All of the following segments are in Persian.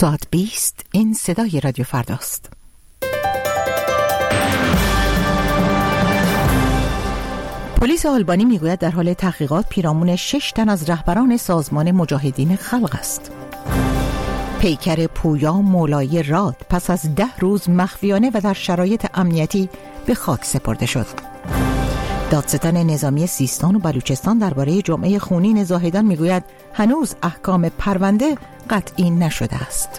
ساعت 20 این صدای رادیو فرداست. پلیس آلبانی میگوید در حال تحقیقات پیرامون 6 تن از رهبران سازمان مجاهدین خلق است. پیکر پویا مولایی راد پس از 10 روز مخفیانه و در شرایط امنیتی به خاک سپرده شد. دادستان نظامی سیستان و بلوچستان درباره جمعه خونین زاهدان میگوید هنوز احکام پرونده قطعی نشده است.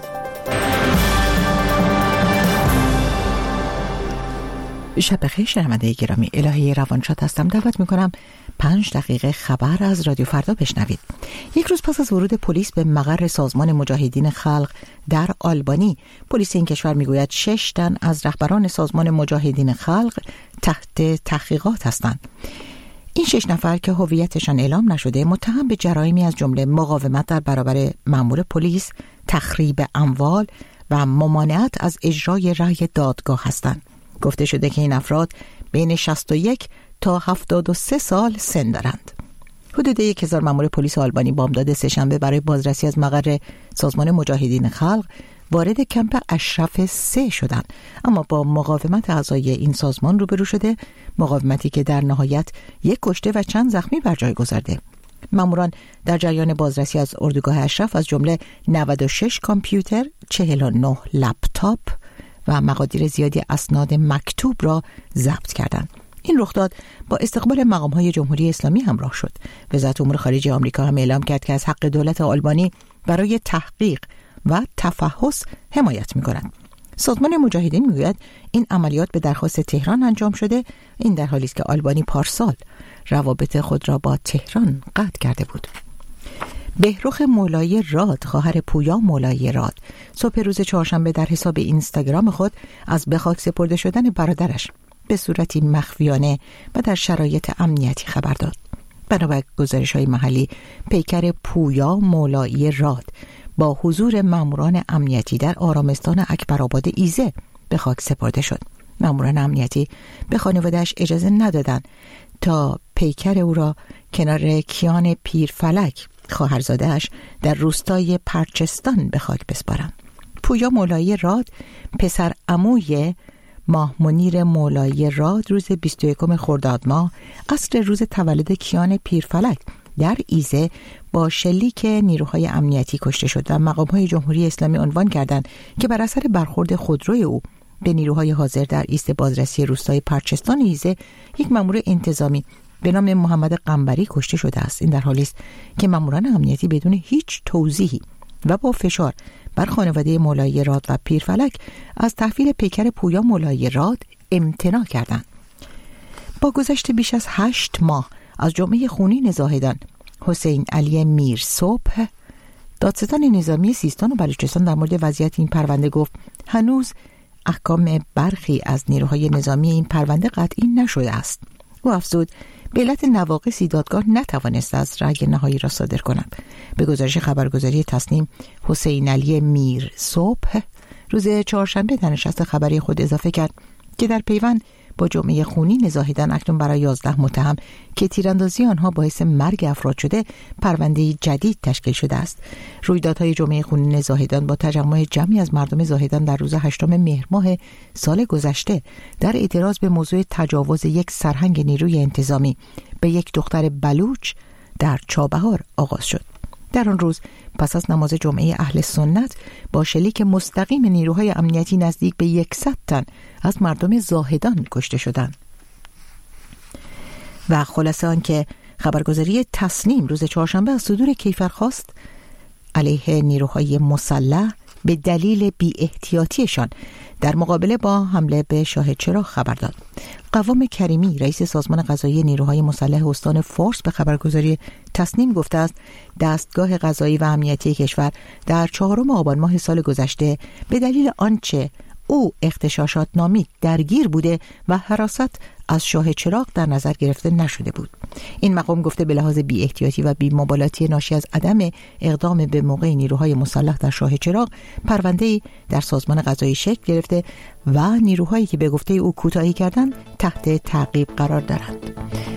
شب بخیر شنونده گرامی، الهی روانشاد هستم. دعوت میکنم 5 دقیقه خبر از رادیو فردا بشنوید. یک روز پس از ورود پلیس به مقر سازمان مجاهدین خلق در آلبانی، پلیس این کشور میگوید 6 تن از رهبران سازمان مجاهدین خلق تحت تحقیقات هستند. این 6 نفر که هویتشان اعلام نشده متهم به جرایمی از جمله مقاومت در برابر مأمور پلیس، تخریب اموال و ممانعت از اجرای رأی دادگاه هستند. گفته شده که این افراد بین 61 تا 73 سال سن دارند. حدود 1000 مأمور پلیس آلبانی بامداد سه‌شنبه برای بازرسی از مقر سازمان مجاهدین خلق وارد کمپ اشرف 3 شدند، اما با مقاومت اعضای این سازمان روبرو شده، مقاومتی که در نهایت 1 کشته و چند زخمی بر جای گذارده. ماموران در جریان بازرسی از اردوگاه اشرف از جمله 96 کامپیوتر، 49 لپتاپ و مقادیر زیادی اسناد مکتوب را ضبط کردند. این رخداد با استقبال مقام‌های جمهوری اسلامی همراه شد. وزارت امور خارجه آمریکا هم اعلام کرد که از حق دولت آلبانی برای تحقیق و تفحص حمایت می‌کند. سازمان مجاهدین میگوید این عملیات به درخواست تهران انجام شده. این در حالی است که آلبانی پارسال روابط خود را با تهران قطع کرده بود. بهرخ مولایی راد، خواهر پویا مولایی راد، صبح روز چهارشنبه در حساب اینستاگرام خود از به خاک سپرده شدن برادرش به صورتی مخفیانه و در شرایط امنیتی خبر داد. بنابر گزارش‌های محلی، پیکر پویا مولایی راد با حضور ماموران امنیتی در آرامستان اکبرآباد ایزه به خاک سپرده شد. ماموران امنیتی به خانواده‌اش اجازه ندادند تا پیکر او را کنار کیان پیرفلک، خواهرزاده‌اش، در روستای پرچستان به خاک بسپارند. پویا مولایی راد پسر عموی ماه منیر مولایی راد روز 21 خرداد ماه عصر روز تولد کیان پیرفلک در ایزه با شلیک نیروهای امنیتی کشته شد و مقام‌های جمهوری اسلامی عنوان کردند که بر اثر برخورد خودروی او به نیروهای حاضر در ایست بازرسی روستای پرچستان ایزه یک مأمور انتظامی به نام محمد قنبری کشته شده است. این در حالی است که ماموران امنیتی بدون هیچ توضیحی و با فشار بر خانواده مولایی راد و پیرفلک از تحویل پیکر پویا مولایی راد امتناع کردند. با گذشت بیش از 8 ماه از جمعه خونین زاهدان، حسین علی میر صبح، دادستان نظامی سیستان و بلوچستان در مورد وضعیت این پرونده گفت هنوز احکام برخی از نیروهای نظامی این پرونده قطعی نشده است. او افزود به علت نواقصی دادگاه نتوانست از رأی نهایی را صادر کند. به گزارش خبرگزاری تصنیم، حسین علی میر صبح روز چهارشنبه در نشست خبری خود اضافه کرد که در پیوند با جمعه خونین زاهدان اکنون برای 11 متهم که تیراندازی آنها باعث مرگ افراد شده پرونده جدید تشکیل شده است. رویدادهای جمعه خونین زاهدان با تجمع جمعی از مردم زاهدان در روز 8 مهر ماه سال گذشته در اعتراض به موضوع تجاوز یک سرهنگ نیروی انتظامی به یک دختر بلوچ در چابهار آغاز شد. در آن روز پس از نماز جمعه اهل سنت با شلیک مستقیم نیروهای امنیتی نزدیک به 100 تن از مردم زاهدان کشته شدند. و خلاصه آن که خبرگزاری تصنیم روز چهارشنبه از صدور کیفرخواست علیه نیروهای مسلح به دلیل بی احتیاطیشان در مقابله با حمله به شاه چراغ خبر داد. قوام کریمی، رئیس سازمان قضایی نیروهای مسلح استان فارس، به خبرگزاری تصنیم گفته است دستگاه قضایی و امنیتی کشور در 4 آبان ماه سال گذشته به دلیل آنچه او اغتشاشات نامید درگیر بوده و حراست از شاه چراغ در نظر گرفته نشده بود. این مقام گفته به لحاظ بی احتیاطی و بی مبالاتی ناشی از عدم اقدام به موقع نیروهای مسلح در شاه چراغ، پرونده‌ای در سازمان قضایی شکل گرفته و نیروهایی که به گفته او کوتاهی کردند تحت تعقیب قرار دارند.